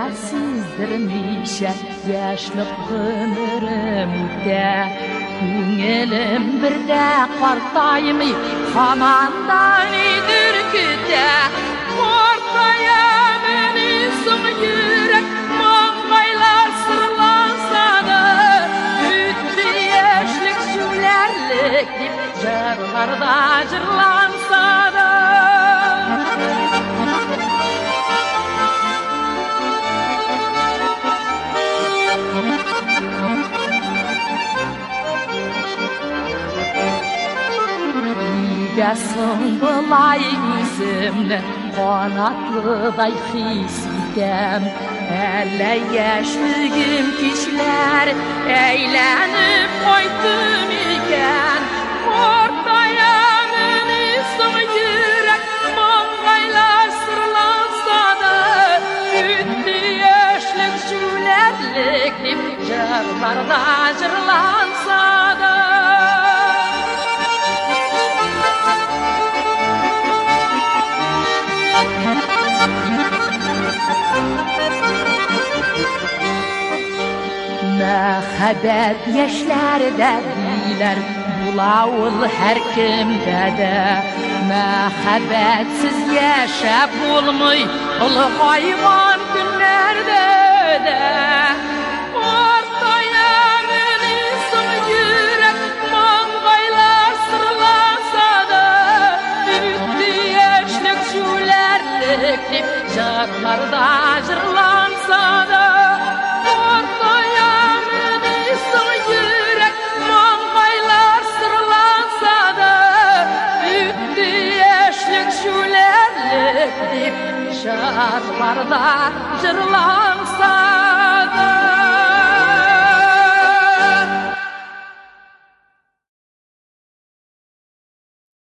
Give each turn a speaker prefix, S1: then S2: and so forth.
S1: сездірмейше яшілік ғұмырым өтті. Көңілім бірде қартаймай қамандан үйдіркіде. Қартаямын исің жүрек маңғайлар сырлансады. Үтті яшілік сүлерлік деп жырларда жырлансады. Ясың бұлай өзімді қанатlıдай хис етем. Әлі яшілігім кешілер әйленіп қойдым екен. Қартаямын исің жүрек маңғайлар сырлансады. Үтті яшілік сүлерлік деп жырларда жырлансады. Мәхәббәт яшьләрдә диләр, булавыл һәр кемдә дә. Мәхәббәтсез яшәп булмый, олыгайган көннәрдә дә. Картаямын исің йөрәк маңгайлар сырлансады. Үтте яшьлек сүләрлек дип жырларда жырлансады. Şartlarda jırlansada.